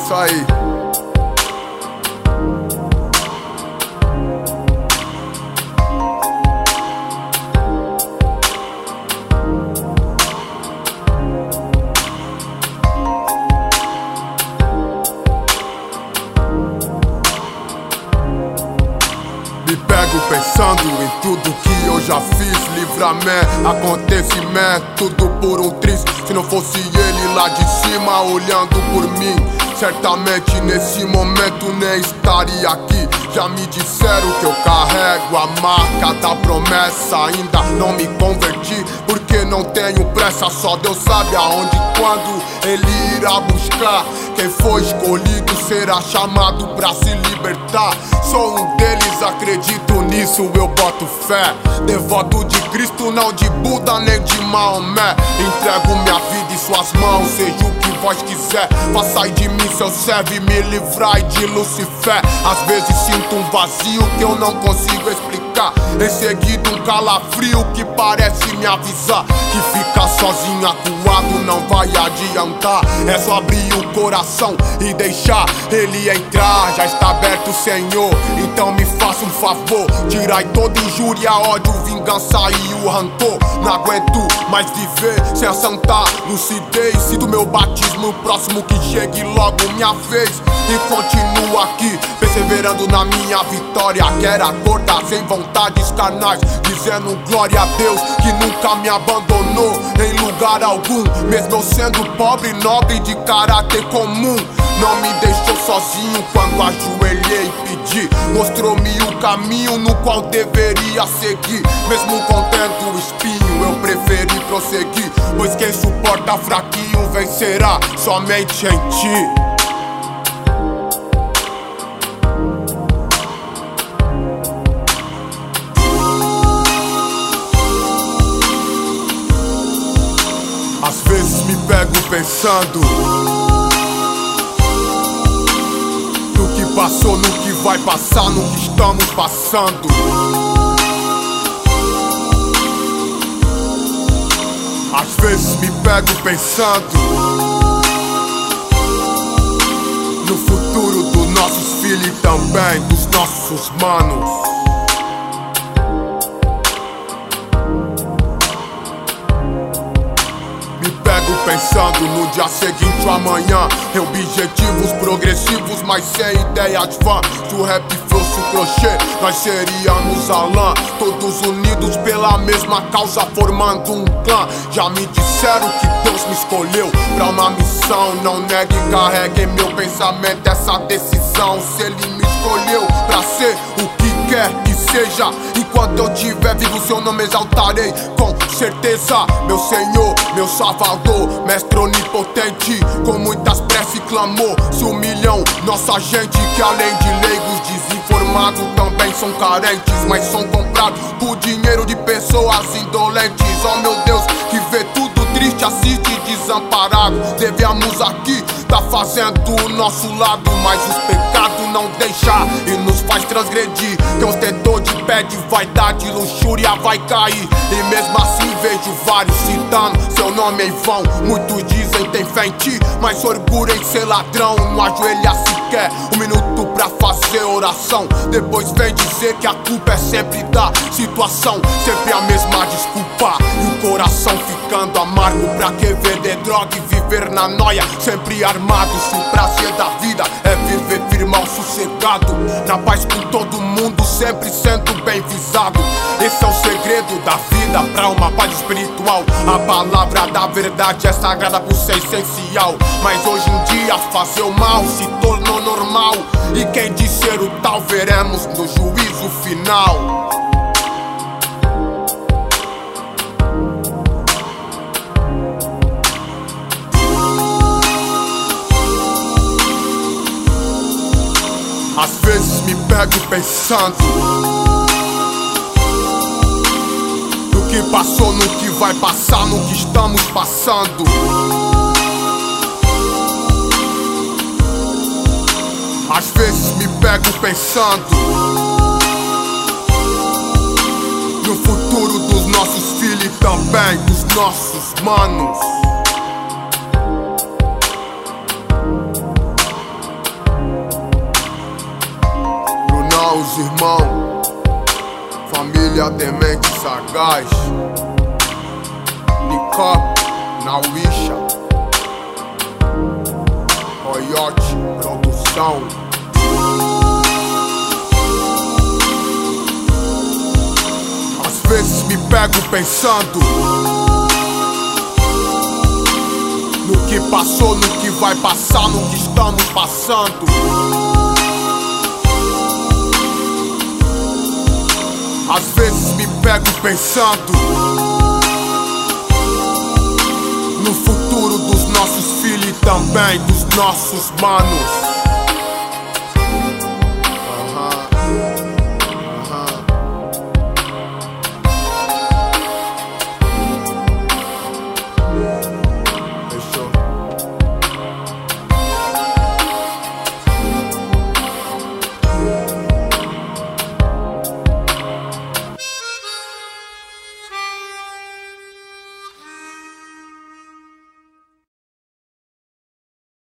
Isso aí. Me pego pensando em tudo que eu já fiz. Livramento, acontecimento, tudo por um triz. Se não fosse ele lá de cima olhando por mim, certamente nesse momento nem estaria aqui. Já me disseram que eu carrego a marca da promessa. Ainda não me converti porque não tenho pressa. Só Deus sabe aonde e quando ele irá buscar. Quem foi escolhido será chamado pra se libertar. Sou um deles, acredito nisso, eu boto fé. Devoto de Cristo, não de Buda nem de Maomé. Entrego minha vida em suas mãos, seja o que vós quiser. Façai de mim seu servo e me livrai de Lucifer. Às vezes sinto um vazio que eu não consigo explicar. Em seguida um calafrio que parece me avisar que ficar sozinho acuado não vai adiantar. É só abrir o coração e deixar ele entrar. Já está aberto, Senhor, então me faça um favor. Tirai toda injúria, ódio, vingança e o rancor. Não aguento mais viver sem a santa lucidez. Sinto meu batismo próximo, que chegue logo minha vez. E continuo aqui, perseverando na minha vitória. Quero acordar sem vontades carnais, dizendo glória a Deus que nunca me abandonou em lugar algum. Mesmo eu sendo pobre, nobre, de caráter comum, não me deixou sozinho quando ajoelhei e pedi. Mostrou-me o caminho no qual deveria seguir. Mesmo contendo o espinho, eu preferi prosseguir, pois quem suporta fraquinho vencerá somente em ti. Às vezes me pego pensando no que passou, no que vai passar, no que estamos passando. Às vezes me pego pensando no futuro dos nossos filhos e também dos nossos manos. Pensando no dia seguinte ou amanhã, em objetivos progressivos, mas sem ideias vãs. Se o rap fosse o crochê, nós seríamos a lã, todos unidos pela mesma causa, formando um clã. Já me disseram que Deus me escolheu pra uma missão. Não negue, carregue em meu pensamento essa decisão. Se Ele me escolheu pra ser o que quer que seja, enquanto eu estiver vivo seu nome exaltarei com certeza. Meu Senhor, meu Salvador, Mestre onipotente, com muitas preces e clamor, se humilham nossa gente, que além de leigos desinformados também são carentes, mas são comprados por dinheiro de pessoas indolentes. Oh meu Deus, que vê tudo triste, assiste desamparado. Devemos aqui tá fazendo o nosso lado, mas os pecados não deixam e nos faz transgredir. Quem ostentou de pé de vaidade, luxúria vai cair. E mesmo assim vejo vários citando seu nome em vão. Muitos dizem tem fé em ti, mas orgulho em ser ladrão. Não ajoelha sequer um minuto pra fazer oração. Depois vem dizer que a culpa é sempre da situação. Sempre a mesma desculpa e o coração ficando amargo. Pra que vender droga e viver na noia, sempre armado? Se o prazer da vida é viver firme ao sossegado, na paz com todo mundo, sempre sendo bem visado. Esse é o segredo da vida pra uma paz espiritual. A palavra da verdade é sagrada por ser essencial, mas hoje em dia fazer o mal se tornou normal. E quem diz ser o tal veremos no juízo final. Às vezes me pego pensando no que passou, no que vai passar, no que estamos passando. Às vezes me pego pensando no futuro dos nossos filhos e também dos nossos manos. tem mente sagaz. Nicop, na Wisha, Coyote Produção. Às vezes me pego pensando no que passou, no que vai passar, no que estamos passando. Às vezes me pego pensando no futuro dos nossos filhos e também dos nossos manos.